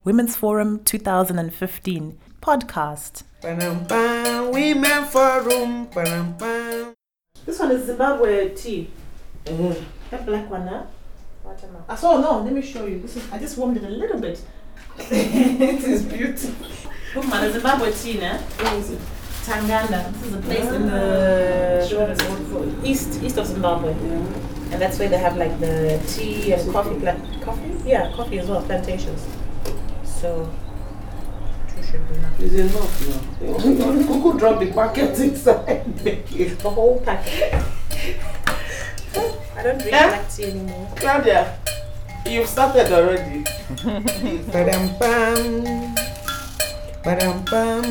Women's Forum 2015 podcast. Women Forum. This one is Zimbabwe tea. That black one, huh? I saw, no, let me show you. I just warmed it a little bit. It is beautiful. Look, man, the Zimbabwe tea, nah? Where is it? Tanganda. This is a place in the east of Zimbabwe. Yeah. And that's where they have like the tea and coffee. Coffee? Yeah, coffee as well, plantations. So, two should be enough. Is enough now. Who could drop the packet inside? The whole packet. I don't drink black tea anymore. Claudia, you've started already. Badam bam. Badam bam.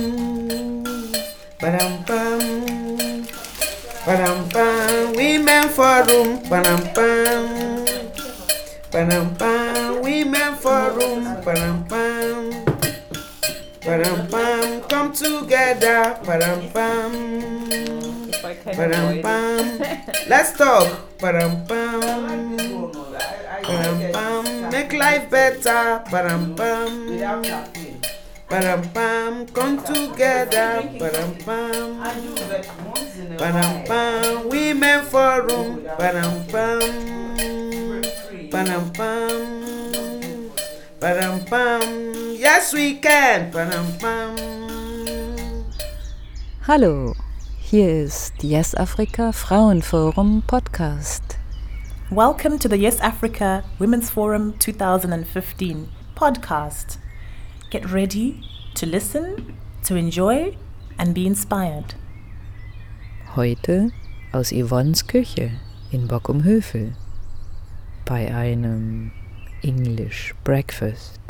Badam bam. Badam bam. Women Forum. Badam bam. Badam bam. Women Forum. Badam bam. Badam bam. Come together. Badam bam. Badam bam. Let's talk. Badam bam. Badam bam. Make life better. Badam bam. Badam bam. Come together. Badam bam. Badam bam. Women Forum. Badam bam. Badam bam. Badam bam. Yes, we can. Badam bam. Hallo, hier ist Yes Africa Frauenforum Podcast. Welcome to the Yes Africa Women's Forum 2015 podcast. Get ready to listen, to enjoy and be inspired. Heute aus Yvonnes Küche in Bockumhövel bei einem English breakfast.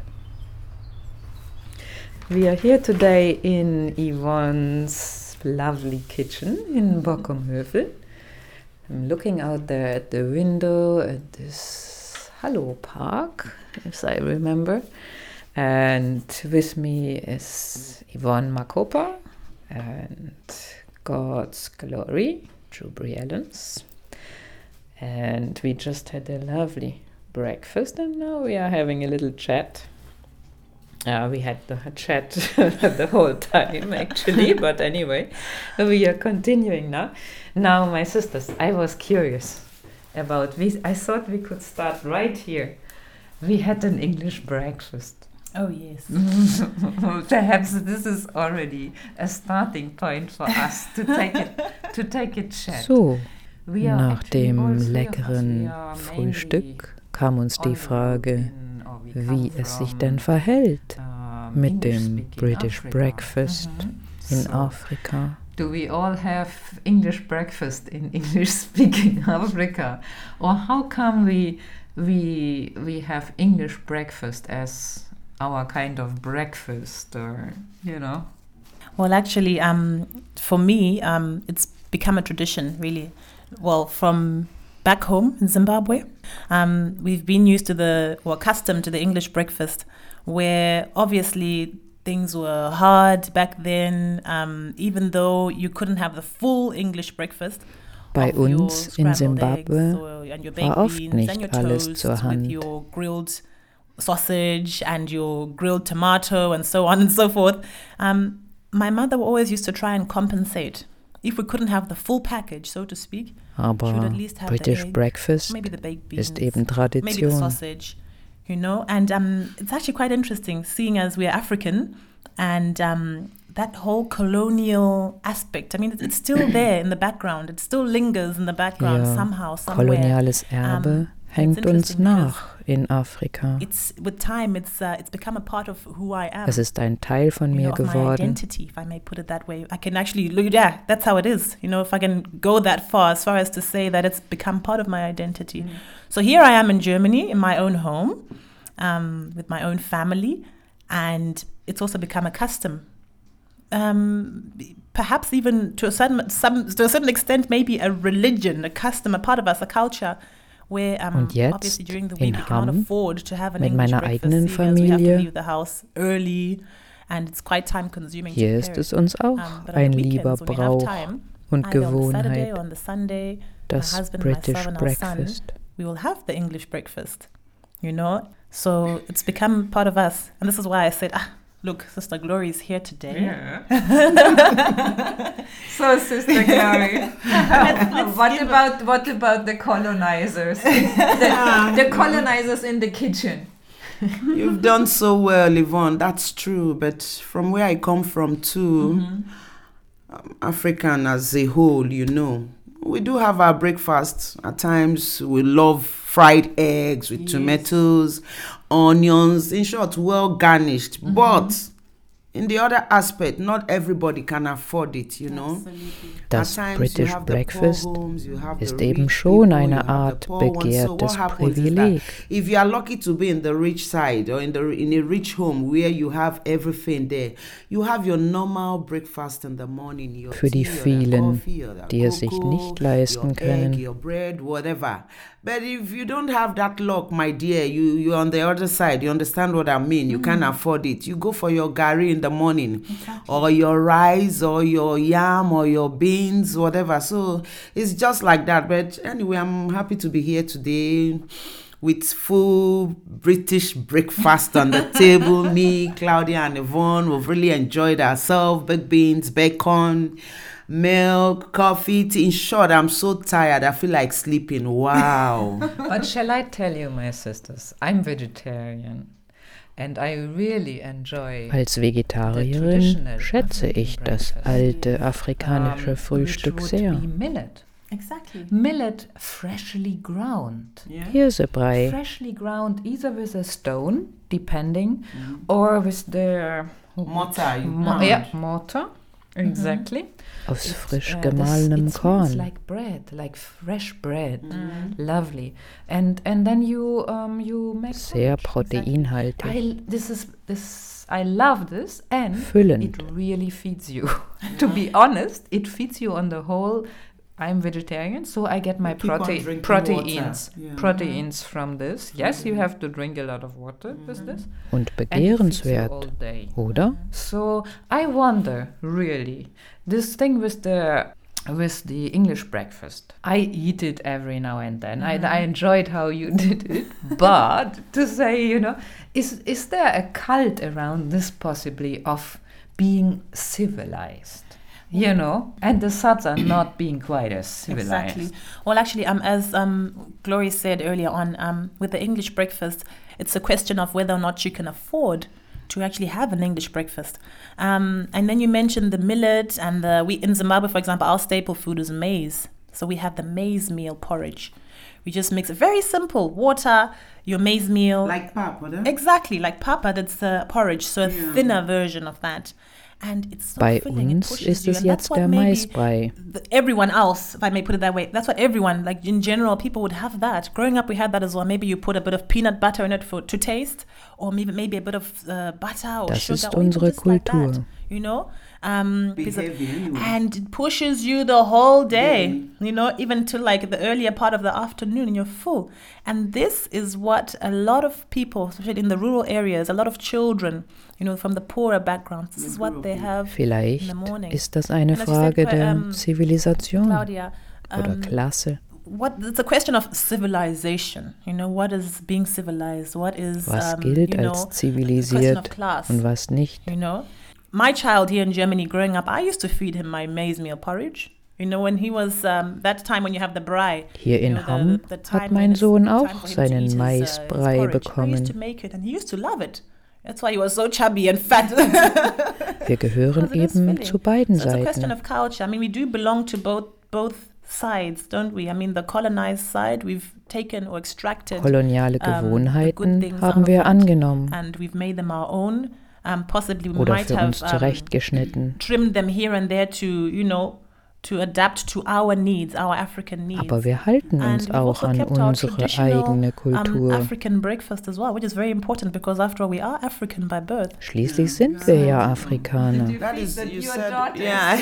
We are here today in Yvonne's lovely kitchen in Bockumhövel. I'm looking out there at the window at this Hallo Park, as I remember. And with me is Yvonne Makopa and God's Glory, Drew Briellens. And we just had a lovely breakfast and now we are having a little chat. We had the chat the whole time actually, but anyway, we are continuing now. Now, my sisters, I was curious about this. I thought we could start right here. We had an English breakfast. Oh yes. Perhaps this is already a starting point for us to take a chat. So, nach dem leckeren Frühstück kam uns die Frage, wie es sich denn verhält mit dem British breakfast in Afrika. Do we all have English breakfast in English-speaking Africa? Or how come we have English breakfast as our kind of breakfast, or, you know? Well, actually, for me, it's become a tradition, really. Well, from back home in Zimbabwe, we've been accustomed to the English breakfast, where obviously things were hard back then, even though you couldn't have the full English breakfast. Bei uns in Zimbabwe war oft nicht alles zur Hand. With your grilled sausage and your grilled tomato and so on and so forth. My mother always used to try and compensate. If we couldn't have the full package, so to speak, aber British breakfast maybe the baked beans, ist eben maybe the Tradition. sausage, you know. And it's actually quite interesting, seeing as we're African, and that whole colonial aspect. I mean, it's still there in the background. It still lingers in the background somehow, somewhere. Koloniales Erbe hängt uns nach in Afrika. With time, it's become a part of who I am. Es ist ein Teil von mir of my geworden. identity, if I may put it that way. I can actually, that's how it is. You know, if I can go that far, as far as to say that it's become part of my identity. So here I am in Germany, in my own home, with my own family, and it's also become a custom. Perhaps even to a certain extent, maybe a religion, a custom, a part of us, a culture. Where, Und jetzt obviously during the week in we can't Hamm afford to have an mit English meiner breakfast, eigenen seeing as we have to Familie. leave the house early and it's quite time consuming. Hier ist es uns auch but ein on the lieber weekends, when we have Brauch time, und either on the Saturday Gewohnheit, or on the Sunday, das my husband, British myself and our son, breakfast. we will have the English breakfast. you know. So it's become part of us. And this is why I said, look, Sister Glory is here today. Yeah. So, Sister Glory, what about the colonizers? The colonizers in the kitchen. You've done so well, Yvonne. That's true. But from where I come from too, African as a whole, you know, we do have our breakfast. At times, we love fried eggs with tomatoes, onions. In short, well garnished. But in the other aspect, not everybody can afford it, you know. Das British Breakfast ist eben schon eine Art begehrtes Privileg. If you are lucky to be in the rich side or in a rich home where you have everything there, you have your normal breakfast in the morning, your Für die vielen, die es sich nicht leisten können. Your bread, whatever. But if you don't have that luck, my dear, you're on the other side. You understand what I mean? You can't afford it. You go for your gari in the morning, or your rice, or your yam, or your beans, whatever. So it's just like that. But anyway, I'm happy to be here today with full British breakfast on the table. Me, Claudia, and Yvonne, we've really enjoyed ourselves. Baked beans, bacon, milk, coffee, tea. In short, I'm so tired. I feel like sleeping. Wow. But shall I tell you, my sisters, I'm vegetarian. And I really enjoy Als Vegetarierin schätze ich das alte afrikanische Frühstück sehr. Millet. Exactly. Millet freshly ground. Hirsebrei. Freshly ground, either with a stone, depending, or with the Mortar. mortar. Exactly. Aus frisch gemahlenem It smells Korn. like bread, like fresh bread. Lovely. And then you make Sehr porridge. proteinhaltig. I love this, and Füllend. it really feeds you. To be honest, it feeds you on the whole. I'm vegetarian, so I get my Keep on drinking proteins water. Yeah. Proteins from this. Yes, you have to drink a lot of water with this. Und And it feeds you begehrenswert, all day. oder? So I wonder, really, this thing with the English breakfast. I eat it every now and then. I enjoyed how you did it. But to say, you know, is there a cult around this possibly of being civilized? You know, and the Sads are not being quite as civilized. Exactly. Well, actually, as Glory said earlier on, with the English breakfast, it's a question of whether or not you can afford to actually have an English breakfast. And then you mentioned the millet, and we in Zimbabwe, for example, our staple food is maize. So we have the maize meal porridge. We just mix it very simple: water, your maize meal. Like pap, oder? Exactly, like papa, that's the porridge, so a thinner version of that. And it's so Bei filling, it uns pushes ist you, es and that's jetzt what der maybe Maisbrei. everyone else, if I may put it that way, that's what everyone, like in general, people would have that. Growing up, we had that as well. Maybe you put a bit of peanut butter in it to taste, or maybe a bit of butter or Das sugar, ist or even unsere just like Kultur. that, you know? Be heavy anyway. And it pushes you the whole day, you know, even to like the earlier part of the afternoon, and you're full. And this is what a lot of people, especially in the rural areas, a lot of children, you know, from the poorer backgrounds, this is what they have in Vielleicht the morning. ist das eine And as you said, Frage der Zivilisation Claudia, oder Klasse. it's a question of civilization. You know, what is being civilized? What is Was gilt you know, als a question zivilisiert of class. und was nicht? You know, my child here in Germany growing up, I used to feed him my maize meal porridge. You know, when he was that time when you have the brei. Hier you in know, Hamm the time hat when mein it's Sohn time auch for him to seinen eat his Maisbrei porridge. I used to bekommen. make it, and he used to love it. That's why he was so chubby and fat. Wir gehören Because it is eben filling. zu beiden So it's a question Seiten. of culture. I mean, we do belong to both sides, don't we? I mean, the colonized side, we've taken or extracted Koloniale the good Gewohnheiten things out haben of wir it, angenommen and we've made them our own. Possibly we oder might für have uns zurechtgeschnitten. trimmed them here and there to, you know, to adapt to our needs, our African needs. Aber wir halten And uns we've auch also an kept our unsere traditional, eigene Kultur. African breakfast as well, which is very important because after all, we are African by birth. Schließlich sind wir ja Afrikaner. That is, you said, yeah.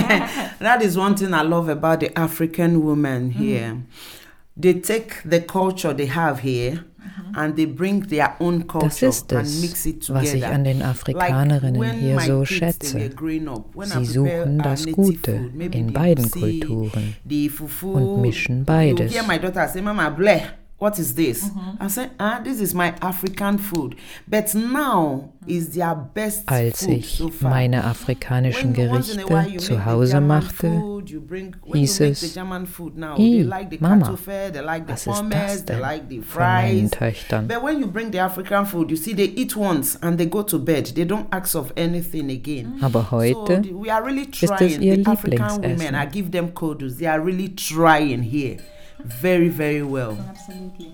That is one thing I love about the African women here. They take the culture they have here and they bring their own Das culture ist and es, mix it was ich together. an den Afrikanerinnen when hier my so kids, they schätze. were growing up, when I Sie prepare suchen our das native Gute food, maybe in the beiden Pussy, Kulturen the fufu, und mischen you beides. hear my daughter say, Mama, bleh, what is this? I said, this is my African food. But now is their best Als food ich so far. meine afrikanischen Gerichte zu Hause machte, hieß es, Mama, was ist das denn von meinen Töchtern? But when you bring the African food, you see they eat once and they go to bed. They don't ask of anything again. Aber heute we are really ist es trying. ihr The African women, Lieblingsessen. I give them kudos. They are really trying here. Very, very well. Absolutely.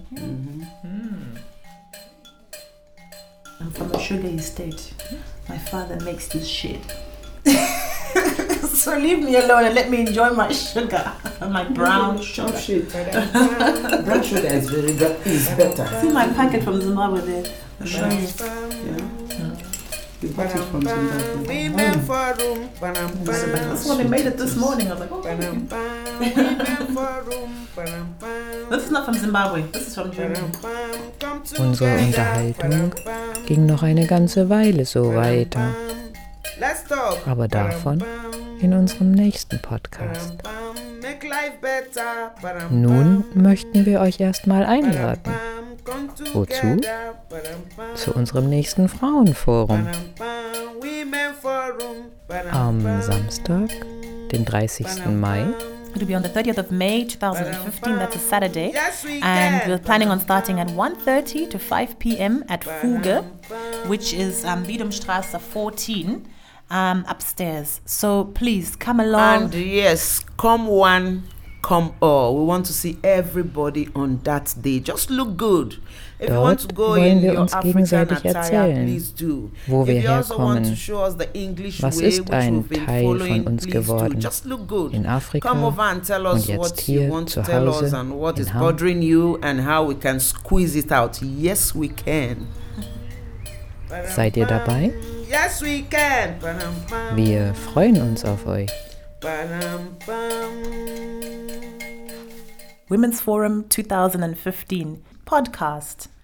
I'm from a sugar estate. My father makes this shit. So leave me alone and let me enjoy my sugar. My brown sugar. Brown sugar is very good. Is better. See my packet from Zimbabwe there. I'll show you. You got it from Zimbabwe. Women forum. That's when they made it this morning. I was like, oh. This is not from Zimbabwe. This is from Germany. Unsere Unterhaltung ging noch eine ganze Weile so weiter, aber davon in unserem nächsten Podcast. Nun möchten wir euch erstmal einladen. Wozu? Zu unserem nächsten Frauenforum. Am Samstag, den 30. Mai. It will be on the 30th of May 2015, that's a Saturday. And we're planning on starting at 1:30 to 5 p.m. at Fuge, which is Wiedemstraße 14, upstairs. So please come along. And yes, come one, come all. We want to see everybody on that day. Just look good. If you want to Dort go wollen in wir your uns African gegenseitig attire, erzählen, please do. wo wir If you also want to herkommen. show us the English Was way, ist which ein we've been Teil following, von uns please do. geworden Just look good. in Afrika Come over and tell us und jetzt what you hier want zu to tell us Hause and what in is Hamm. bothering you and how we can squeeze it out. Yes, we can. Seid ihr dabei? Yes, we can. Wir freuen uns auf euch. Women's Forum 2015 podcast.